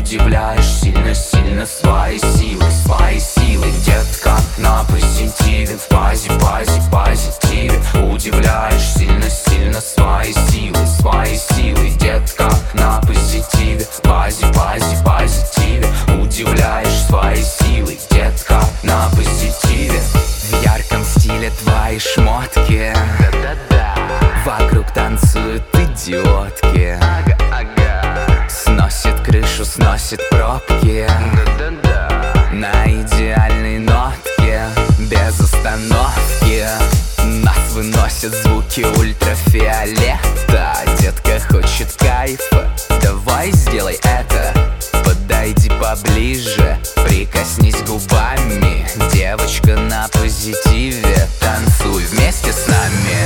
удивляешь сильно-сильно своей силой, детка, на позитиве, в базе, позитиве. Удивляешь сильно-сильно своей силой, детка, на позитиве, в базе, позитиве. Удивляешь своей силой, детка, на позитиве. В ярком стиле твои шмотки, вокруг танцуют идиотки. Сносит крышу, сносит пробки, на идеальной нотке, без остановки. Нас выносят звуки ультрафиолета. Детка хочет кайфа, давай сделай это. Подойди поближе, прикоснись губами. Девочка на позитиве, танцуй вместе с нами.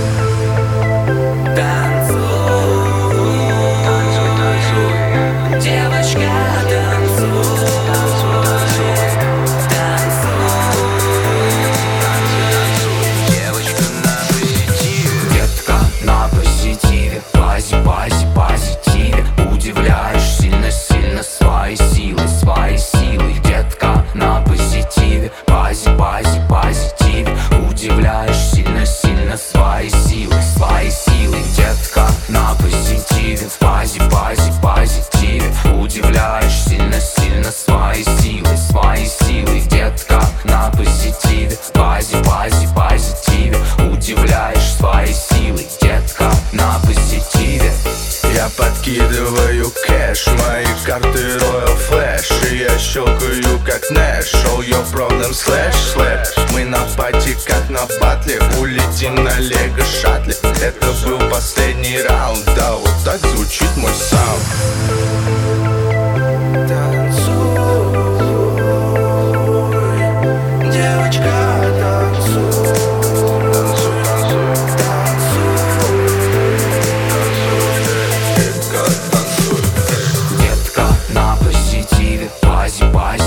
Девочка, девочка на позитиве. Детка на позитиве, позитиве. Удивляешь сильно-сильно своей силой, детка на позитиве, позитиве. Удивляешь сильно-сильно своей силой, детка на позитиве, позитиве. Удивляешь сильно-сильно своей силой, детка на позитиве, позитиве. Удивляешь своей силой, детка на позитиве. Я подкидываю кэш, мои карты Royal Flash, и я щелкаю как Нэш. Show your problem // Мы на пати как на батле, улетим на лего шаттле. Это был последний раунд, да, вот так звучит мой саунд. Детка на позитиве,